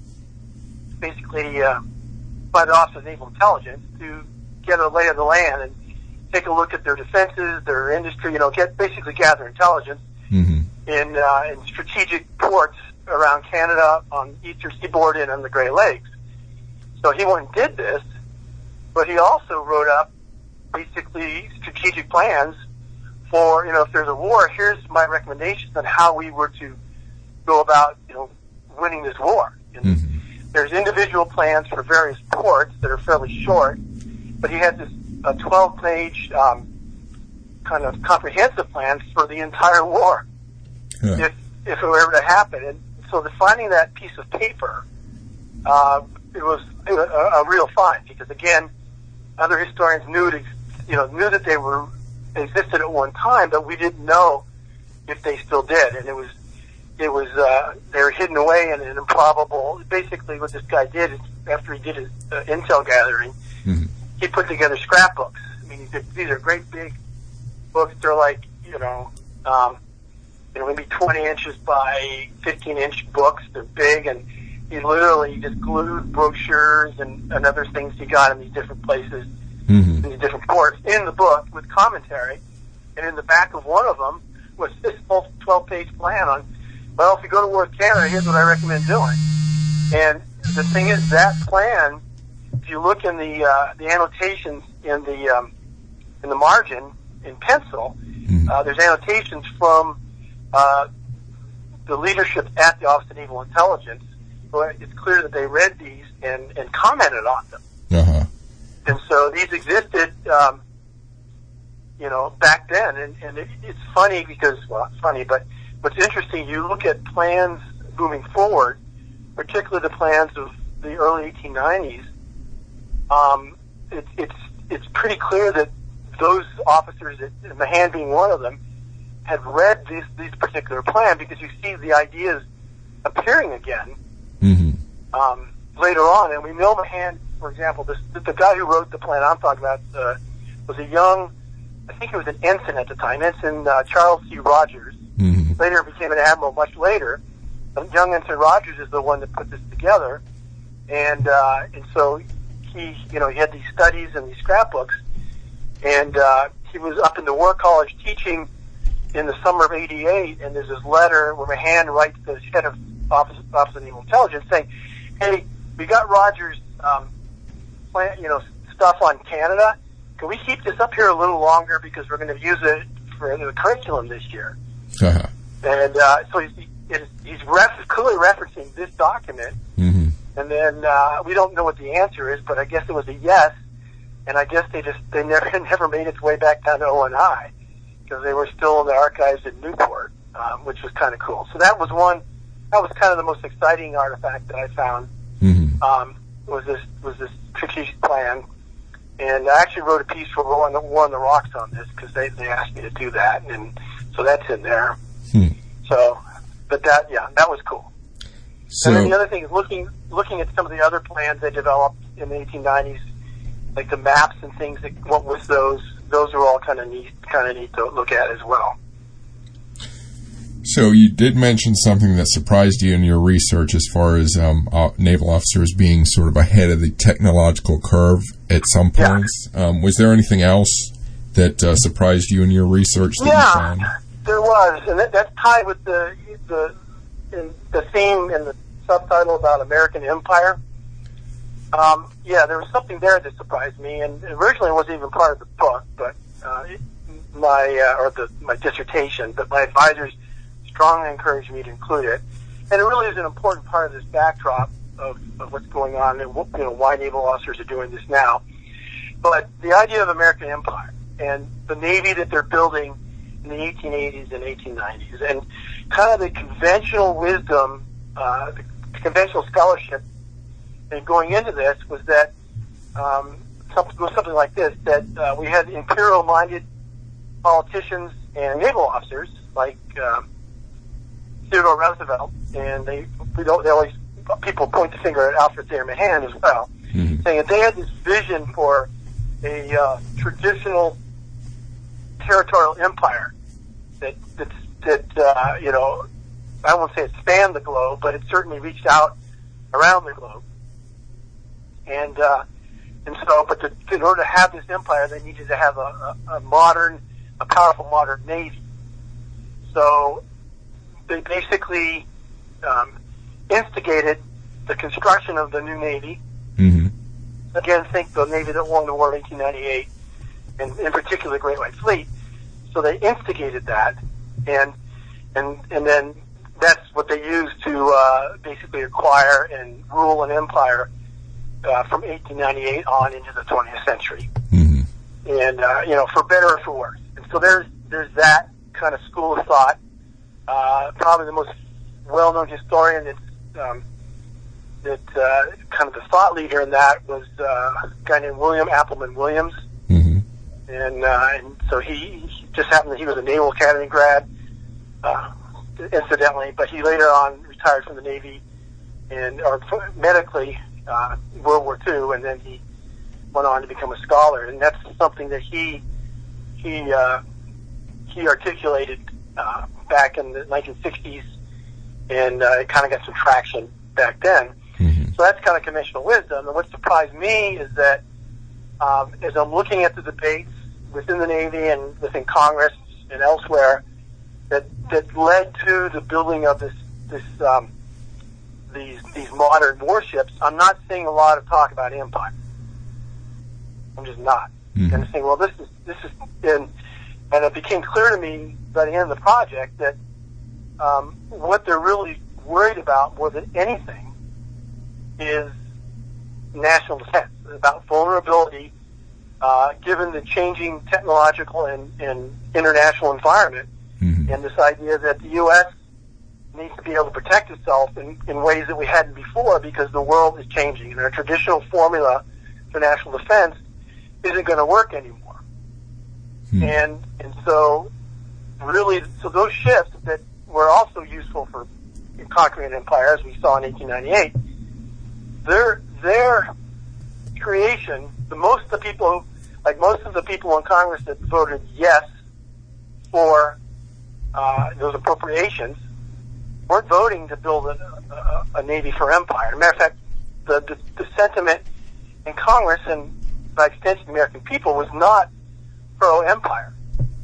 basically uh, by the Office of Naval Intelligence to get a lay of the land and take a look at their defenses, their industry, you know, get basically gather intelligence mm-hmm. in uh, in strategic ports around Canada, on the eastern seaboard, and on the Great Lakes. So he went and did this, but he also wrote up basically strategic plans for, you know, if there's a war, here's my recommendations on how we were to go about, you know, winning this war. And mm-hmm. there's individual plans for various ports that are fairly short, but he has this a twelve-page um, kind of comprehensive plan for the entire war, yeah. if if it were ever to happen. And so the finding that piece of paper, uh, it was a, a real find because again, other historians knew it, you know, knew that they were existed at one time, but we didn't know if they still did. And it was it was uh, they were hidden away in an improbable. Basically, what this guy did is after he did his uh, intel gathering, mm-hmm. he put together scrapbooks. I mean, these are great big books. They're like, you know, um, you know, maybe twenty inches by fifteen inch books. They're big, and he literally just glued brochures and, and other things he got in these different places, mm-hmm. in these different ports, in the book with commentary. And in the back of one of them was this full twelve-page plan on, well, if you go to war with Canada, here's what I recommend doing. And the thing is, that plan, if you look in the uh, the annotations in the um, in the margin in pencil, mm-hmm. uh, there's annotations from uh, the leadership at the Office of Naval Intelligence. So it's clear that they read these and, and commented on them. Uh-huh. And so these existed, um, you know, back then. And, and it, it's funny because, well, it's funny, but what's interesting, you look at plans moving forward, particularly the plans of the early eighteen nineties, um, it, it's it's pretty clear that those officers, and Mahan being one of them, had read these these particular plans because you see the ideas appearing again mm-hmm. um, later on. And we know Mahan, for example, this, the guy who wrote the plan I'm talking about uh, was a young, I think he was an ensign at the time, Ensign uh, Charles C. Rogers. Mm-hmm. Later became an admiral much later. The young Ensign Rogers is the one that put this together. And uh, and so he, you know, he had these studies and these scrapbooks, and uh, he was up in the War College teaching in the summer of eighty-eight, and there's this letter where Mahan writes to the head of Office, Office of Naval Intelligence saying, hey, we got Rogers' um, plan, you know, stuff on Canada. Can we keep this up here a little longer because we're going to use it for the curriculum this year? Uh-huh. And uh, so he's, he's ref- clearly referencing this document, mm-hmm. and then uh, we don't know what the answer is, but I guess it was a yes, and I guess they just they never never made its way back down to O N I because they were still in the archives at Newport, um, which was kind of cool. So that was one. That was kind of the most exciting artifact that I found. Mm-hmm. Um, was this was this strategic plan, and I actually wrote a piece for War on the, War on the Rocks on this because they they asked me to do that, and so that's in there. Hmm. So, but that yeah, that was cool. So, and then the other thing is looking looking at some of the other plans they developed in the eighteen nineties, like the maps and things. That, what was those? Those are all kind of neat, kind of neat to look at as well. So you did mention something that surprised you in your research as far as um, uh, naval officers being sort of ahead of the technological curve at some points. Yeah. Um, was there anything else that uh, surprised you in your research that yeah, you found? There was, and that, that's tied with the the in the theme and the subtitle about American Empire. Um, yeah, there was something there that surprised me, and originally it wasn't even part of the book, but uh, it, my uh, or the my dissertation, but my advisors strongly encouraged me to include it, and it really is an important part of this backdrop of, of what's going on and you know why naval officers are doing this now. But the idea of American Empire and the Navy that they're building in the eighteen eighties and eighteen nineties, and kind of the conventional wisdom, uh, the conventional scholarship, and going into this was that um, something was something like this: that uh, we had imperial-minded politicians and naval officers like um, Theodore Roosevelt, and they we don't they always people point the finger at Alfred Thayer Mahan as well, mm-hmm. saying that they had this vision for a uh, traditional territorial empire that that that uh, you know I won't say it spanned the globe, but it certainly reached out around the globe. And uh, and so, but to, in order to have this empire, they needed to have a, a, a modern, a powerful modern navy. So they basically um, instigated the construction of the new navy. Mm-hmm. Again, think the navy that won the war in eighteen ninety-eight, and in particular the Great White Fleet. So they instigated that, and and and then that's what they used to uh, basically acquire and rule an empire uh, from eighteen ninety-eight on into the twentieth century. Mm-hmm. And uh, you know, for better or for worse. And so there's there's that kind of school of thought. Uh, probably the most well-known historian that's um, that uh, kind of the thought leader in that was uh, a guy named William Appleman Williams. Mm-hmm. And, uh, and so he, he just happened that he was a Naval Academy grad, uh, incidentally, but he later on retired from the Navy and, or medically, uh, World War Two, and then he went on to become a scholar. And that's something that he, he, uh, he articulated, uh, back in the nineteen sixties, and, uh, it kind of got some traction back then. Mm-hmm. So that's kind of conventional wisdom. And what surprised me is that, um, as I'm looking at the debates within the Navy and within Congress and elsewhere, that that led to the building of this this um, these these modern warships, I'm not seeing a lot of talk about empire. I'm just not. Mm-hmm. And I'm saying, well, this is this is, and and it became clear to me by the end of the project that um, what they're really worried about more than anything is national defense, about vulnerability, uh, given the changing technological and, and international environment, mm-hmm. and this idea that the U S needs to be able to protect itself in, in ways that we hadn't before because the world is changing, and our traditional formula for national defense isn't going to work anymore. Mm-hmm. And and so, really, so those shifts that were also useful for conquering an empire, as we saw in eighteen ninety-eight, their their creation, the most of the people, like most of the people in Congress that voted yes for uh, those appropriations, weren't voting to build a, a, a navy for empire. As a matter of fact, the, the the sentiment in Congress and by extension the American people was not pro-empire.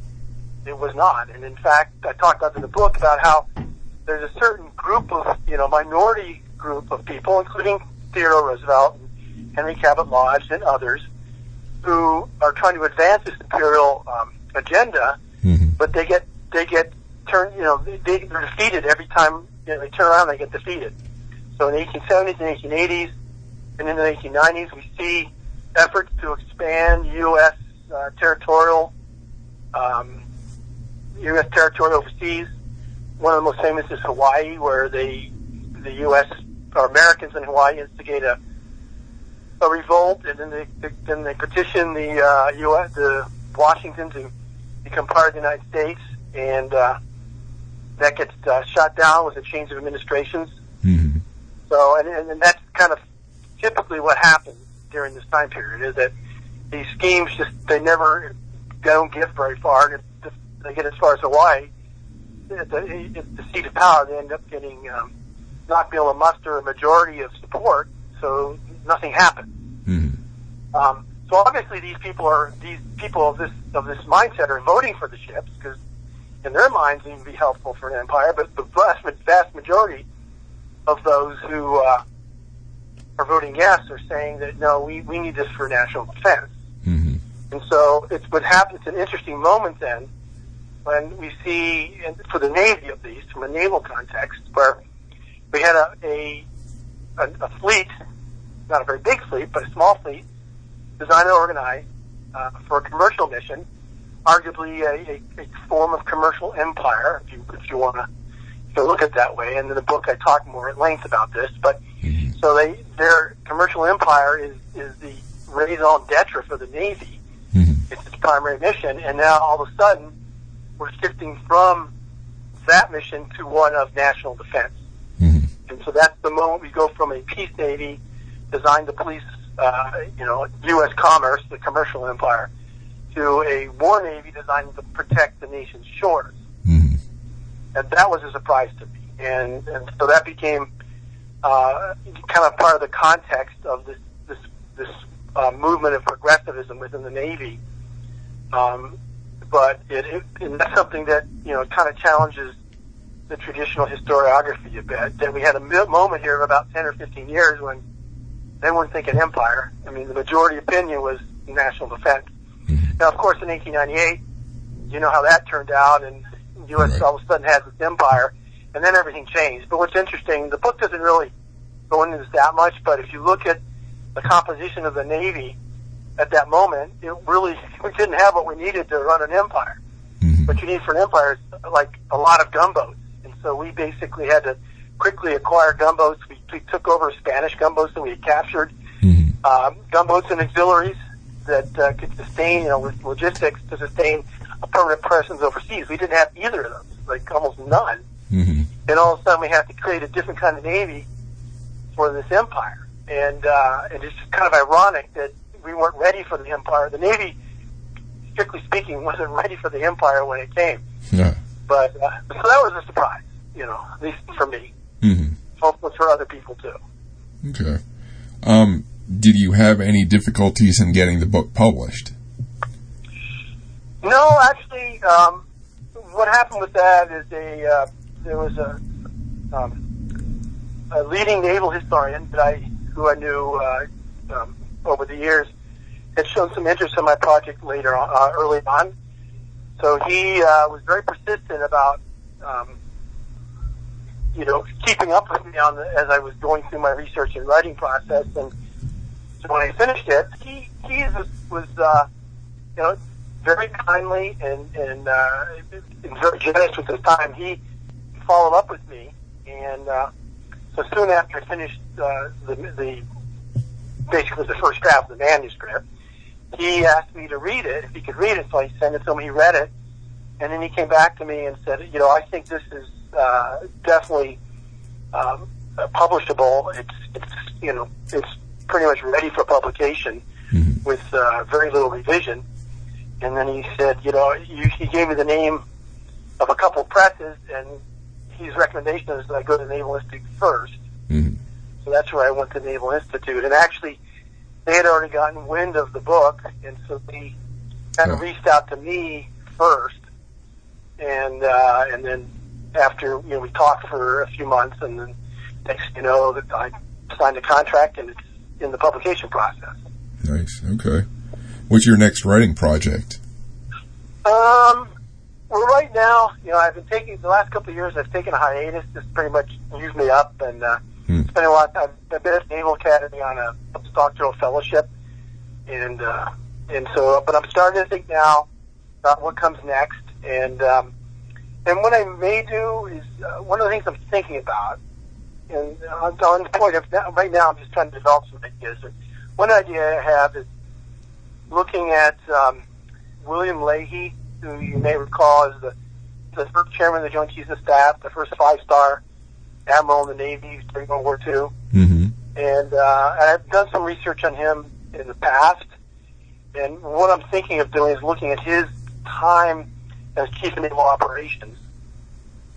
It was not, and in fact, I talked about in the book about how there's a certain group of, you know, minority group of people, including Theodore Roosevelt and Henry Cabot Lodge and others, who are trying to advance this imperial um, agenda, mm-hmm. but they get they get turned, you know, they, they're defeated every time, you know, they turn around, they get defeated. So in the eighteen seventies and eighteen eighties and in the eighteen nineties, we see efforts to expand U S uh, territorial, um, U S territory overseas. One of the most famous is Hawaii, where they, the U S or Americans in Hawaii instigate a, a revolt, and then they, they then they petition the uh, U S, the Washington, to become part of the United States, and uh, that gets uh, shot down with a change of administrations. Mm-hmm. So, and, and, and that's kind of typically what happens during this time period, is that these schemes just, they never, they don't get very far, and if they get as far as Hawaii, at the, at the seat of power, they ended up getting um, not being able to muster a majority of support, so nothing happened. Mm-hmm. Um, so obviously, these people are these people of this of this mindset are voting for the ships because, in their minds, it would be helpful for an empire. But the vast, vast majority of those who uh, are voting yes are saying that no, we, we need this for national defense. Mm-hmm. And so it's what happens. It's an interesting moment then when we see, for the Navy at least, from a naval context, where we had a a, a, a fleet, not a very big fleet, but a small fleet, designed and organized uh, for a commercial mission, arguably a, a, a form of commercial empire, if you if you want to to look at it that way. And in the book, I talk more at length about this. But mm-hmm. so they their commercial empire is is the raison d'etre for the Navy. Mm-hmm. It's its primary mission, and now all of a sudden we're shifting from that mission to one of national defense. Mm-hmm. And so that's the moment we go from a peace Navy designed to police, uh, you know, U S commerce, the commercial empire, to a war Navy designed to protect the nation's shores. Mm-hmm. And that was a surprise to me. And, and so that became uh, kind of part of the context of this this, this uh, movement of progressivism within the Navy. Um, but it, it, and that's something that, you know, kind of challenges the traditional historiography a bit. That we had a moment here of about ten or fifteen years when they weren't thinking empire. I mean, the majority opinion was national defense. Mm-hmm. Now, of course, in eighteen ninety-eight, you know how that turned out, and the U S Right. all of a sudden had this empire, and then everything changed. But what's interesting, the book doesn't really go into this that much, but if you look at the composition of the Navy at that moment, it really, we didn't have what we needed to run an empire. Mm-hmm. What you need for an empire is like a lot of gunboats. And so we basically had to quickly acquire gunboats. We, we took over Spanish gunboats that we had captured, Mm-hmm. um, gunboats and auxiliaries that uh, could sustain, you know, with logistics to sustain a permanent presence overseas. We didn't have either of those, like almost none. Mm-hmm. And all of a sudden we had to create a different kind of Navy for this empire. And, uh, and it's kind of ironic that we weren't ready for the empire. The Navy, strictly speaking, wasn't ready for the empire when it came. Yeah. But, uh, so that was a surprise, you know, at least for me. Mm-hmm. Hopefully for other people too. Okay. Um, did you have any difficulties in getting the book published? No, actually, um, what happened with that is a, uh, there was a, um, a leading naval historian that I, who I knew, uh, um, over the years, had shown some interest in my project later on, uh, early on. So he, uh, was very persistent about, um, you know, keeping up with me on the, as I was going through my research and writing process. And so when I finished it, he, he was, was, uh, you know, very kindly and, and, uh, and very generous with his time. He followed up with me, and, uh, so soon after I finished, uh, the, the, basically the first draft of the manuscript, he asked me to read it, if he could read it, so I sent it to him, he read it, and then he came back to me and said, you know, I think this is, uh, definitely, um, publishable. It's, it's, you know, it's pretty much ready for publication Mm-hmm. with, uh, very little revision. And then he said, you know, you, he gave me the name of a couple of presses, and his recommendation is that I go to the Naval Institute first. Mm-hmm. So that's where I went to the Naval Institute. And actually, they had already gotten wind of the book, and so they kind of Oh. reached out to me first. And uh, and then after, you know, we talked for a few months, and then next you know, that I signed a contract, and it's in the publication process. Nice. Okay. What's your next writing project? Um, well, right now, you know, I've been taking, the last couple of years, I've taken a hiatus. Just pretty much used me up, and uh, Hmm. spending a lot of time. I've been at the Naval Academy on a postdoctoral fellowship, and uh, and so, but I'm starting to think now about what comes next, and um, and what I may do is uh, one of the things I'm thinking about, and on, on the point of now, right now, I'm just trying to develop some ideas. One idea I have is looking at um, William Leahy, who you may recall is the, the first chairman of the Joint Chiefs of Staff, the first five-star admiral in the Navy during World War Two. Mm-hmm. And uh, I've done some research on him in the past. And what I'm thinking of doing is looking at his time as Chief of Naval Operations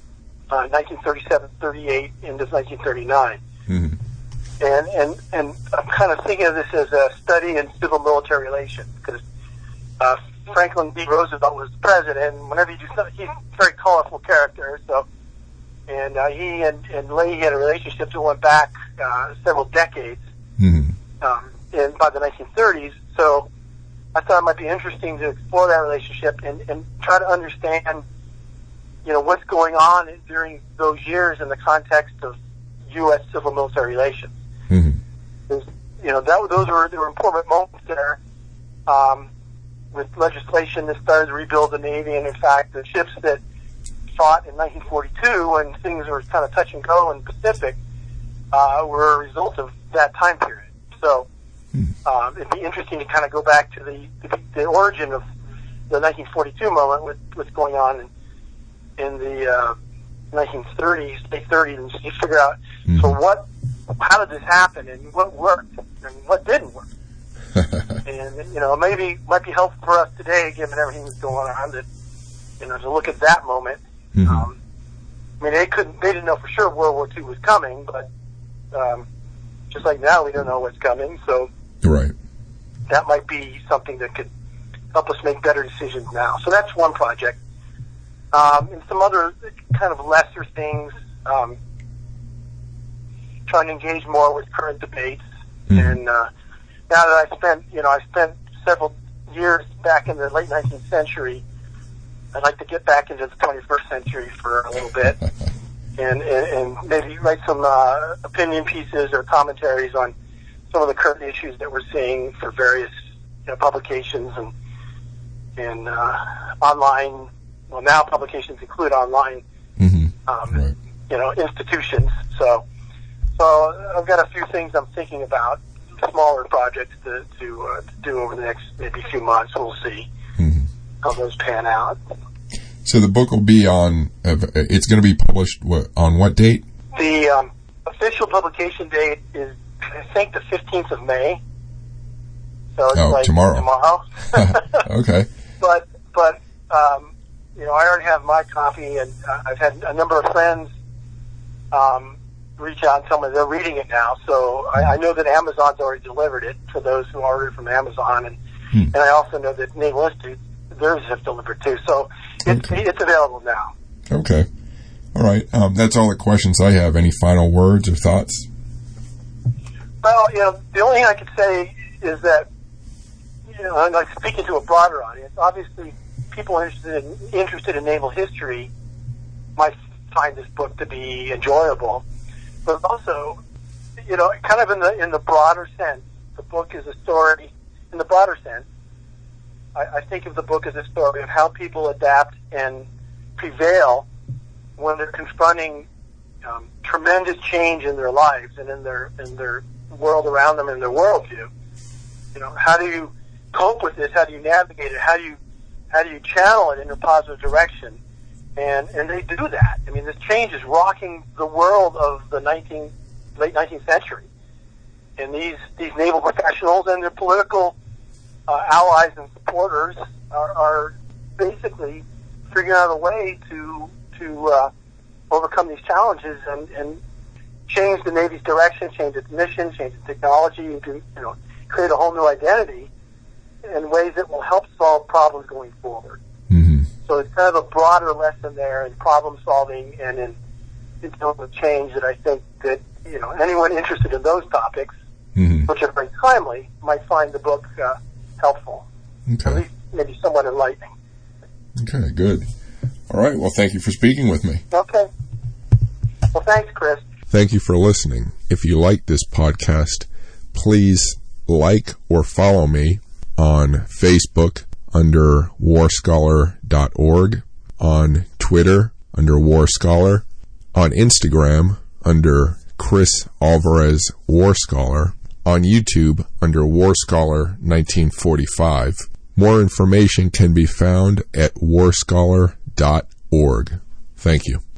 uh, nineteen thirty-seven thirty-eight into nineteen thirty-nine. Mm-hmm. And, and, and I'm kind of thinking of this as a study in civil-military relations, because uh, Franklin D. Roosevelt was the president, and whenever you do something, he's a very colorful character, so, and uh, he and, and Leahy had a relationship that went back uh, several decades, mm-hmm. um, in, by the nineteen thirties, so I thought it might be interesting to explore that relationship and, and try to understand, you know, what's going on during those years in the context of U S civil-military relations. Mm-hmm. You know, that those were there were important moments there, um, with legislation that started to rebuild the Navy, and in fact, the ships that fought in nineteen forty-two, when things were kind of touch and go in the Pacific, uh, were a result of that time period. So, um, it'd be interesting to kind of go back to the the, the origin of the nineteen forty-two moment, with what's going on in, in the uh, nineteen thirties, late thirties, and you figure out, mm-hmm. so what, how did this happen, and what worked, and what didn't work. And, you know, maybe might be helpful for us today, given everything that's going on, that, you know, to look at that moment. Mm-hmm. Um, I mean, they couldn't, they didn't know for sure World War Two was coming, but um, just like now, we don't know what's coming. So, right, that might be something that could help us make better decisions now. So that's one project. Um, and some other kind of lesser things, um, trying to engage more with current debates. Mm-hmm. And uh, now that I spent, you know, I spent several years back in the late nineteenth century, I'd like to get back into the twenty-first century for a little bit, and, and, and maybe write some uh, opinion pieces or commentaries on some of the current issues that we're seeing for various, you know, publications and and uh, online. Well, now publications include online, mm-hmm. um, right. you know, institutions. So, so I've got a few things I'm thinking about, smaller projects to to, uh, to do over the next maybe few months. We'll see mm-hmm. how those pan out. So the book will be on. Uh, it's going to be published what, on what date? The um, official publication date is, I think, the fifteenth of May. So it's oh, like tomorrow. Tomorrow. Okay. But but. Um, You know, I already have my copy, and uh, I've had a number of friends um, reach out and tell me they're reading it now. So I, I know that Amazon's already delivered it for those who ordered from Amazon, and hmm. and I also know that Naval Institute, theirs have delivered too. So it's okay. It's available now. Okay, all right. Um, that's all the questions I have. Any final words or thoughts? Well, you know, the only thing I could say is that, you know, I'm like speaking to a broader audience. Obviously, people interested in, interested in naval history might find this book to be enjoyable, but also, you know, kind of in the in the broader sense, the book is a story. In the broader sense, I, I think of the book as a story of how people adapt and prevail when they're confronting um, tremendous change in their lives and in their in their world around them and their worldview. You know, how do you cope with this? How do you navigate it? How do you How do you channel it in a positive direction? And and they do that. I mean, this change is rocking the world of the nineteenth, late nineteenth century. And these, these naval professionals and their political uh, allies and supporters are, are basically figuring out a way to to uh, overcome these challenges and, and change the Navy's direction, change its mission, change its technology, and to, you know, create a whole new identity in ways that will help solve problems going forward. Mm-hmm. So it's kind of a broader lesson there in problem solving and in intelligent change that I think that, you know, anyone interested in those topics, mm-hmm. which are very timely, might find the book uh, helpful. Okay. At least maybe somewhat enlightening. Okay, good. All right, well, thank you for speaking with me. Okay. Well, thanks, Chris. Thank you for listening. If you like this podcast, please like or follow me on Facebook under war scholar dot org, on Twitter under warscholar, on Instagram under Chris Alvarez War Scholar, on YouTube under Warscholar nineteen forty-five. More information can be found at war scholar dot org. Thank you.